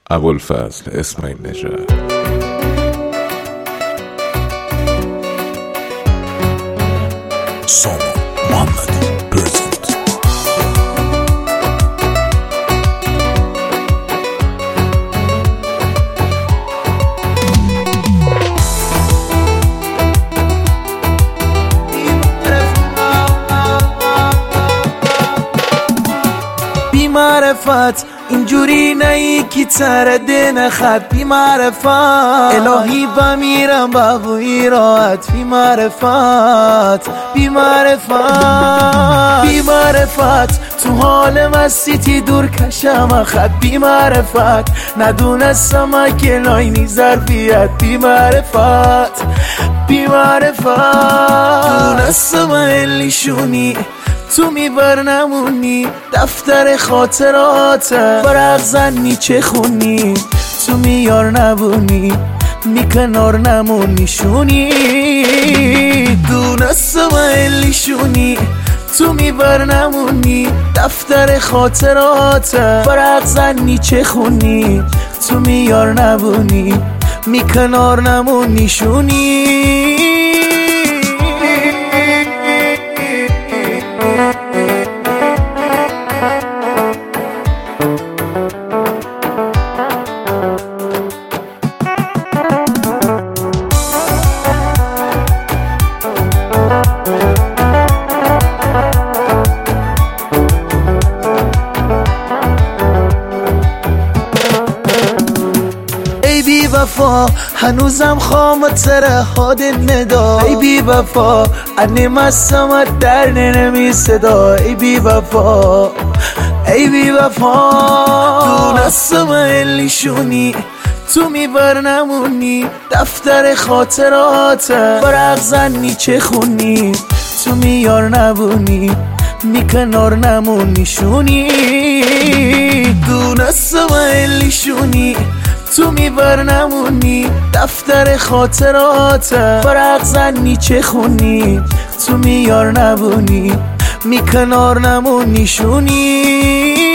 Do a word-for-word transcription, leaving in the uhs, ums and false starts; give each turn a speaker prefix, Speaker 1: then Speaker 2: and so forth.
Speaker 1: ابوالفضل اسماعیل نژاد.
Speaker 2: سامان محمدی پرزنت.
Speaker 3: بی معرفت اینجوری نه کی ترده نخد بی معرفت الهی بمیرم بابوی راحت بی معرفت بی معرفت بی معرفت تو حال مسیتی دور کشم اخد بی معرفت ندونستم اگه لاینی ظرفیت بی معرفت بی معرفت دونستم الیشونی تو میبر نمونی دفتر خاطرات برق زنی چه خونی تو میار نبونی میکنار نمونی شونی دونستم الیشونی تو میبر نمونی دفتر خاطرات برق زنی چه خونی تو میار نبونی میکنار نمونی شونی بی وفا هنوزم خامتره حاد ندا ای بی وفا انی مستمت در نمی صدا ای بی وفا ای بی وفا دونستم الیشونی تو میبر نمونی دفتر خاطرات برق زنی چه خونی تو میار نبونی میکنار نمونی شونی دونستم الیشونی تو میبر نمونی دفتر خاطرات برق زنی چه خونی تو میار نبونی میکنار نمونی شونی